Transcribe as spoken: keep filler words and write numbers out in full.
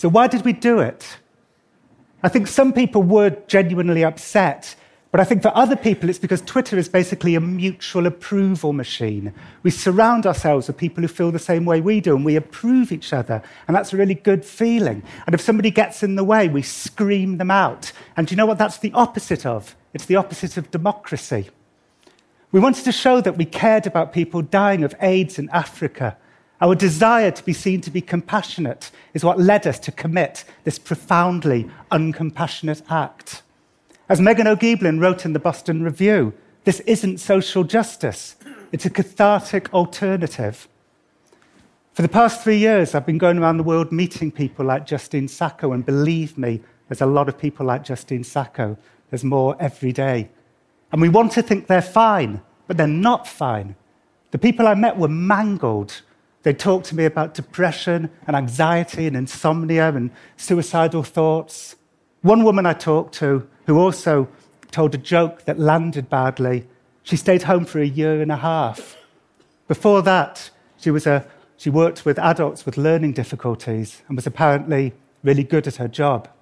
So why did we do it? I think some people were genuinely upset, but I think for other people it's because Twitter is basically a mutual approval machine. We surround ourselves with people who feel the same way we do, and we approve each other, and that's a really good feeling. And if somebody gets in the way, we scream them out. And do you know what that's the opposite of? It's the opposite of democracy. We wanted to show that we cared about people dying of AIDS in Africa. Our desire to be seen to be compassionate is what led us to commit this profoundly uncompassionate act. As Megan O'Geeblin wrote in the Boston Review, this isn't social justice. It's a cathartic alternative. For the past three years, I've been going around the world meeting people like Justine Sacco, and believe me, there's a lot of people like Justine Sacco. There's more every day. And we want to think they're fine, but they're not fine. The people I met were mangled. They talked to me about depression and anxiety and insomnia and suicidal thoughts. One woman I talked to, who also told a joke that landed badly, she stayed home for a year and a half. Before that, she, was a, she worked with adults with learning difficulties and was apparently really good at her job.